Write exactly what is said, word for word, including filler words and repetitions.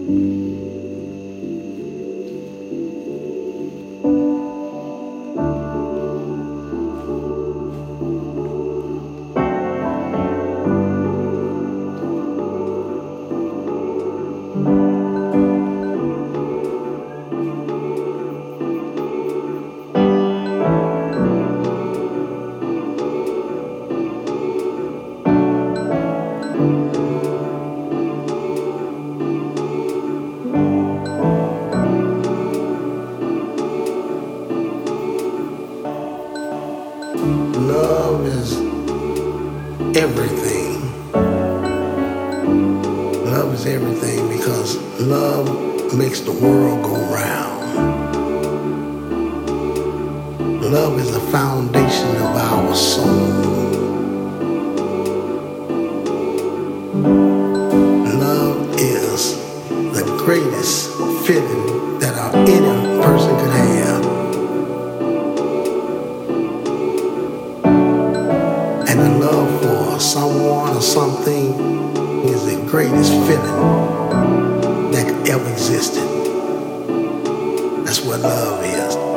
Love is everything. Love is everything because love makes the world go round. Love is the foundation of our soul. Love is the greatest feeling that any person could have. And the love for someone or something is the greatest feeling that ever existed. That's what love is.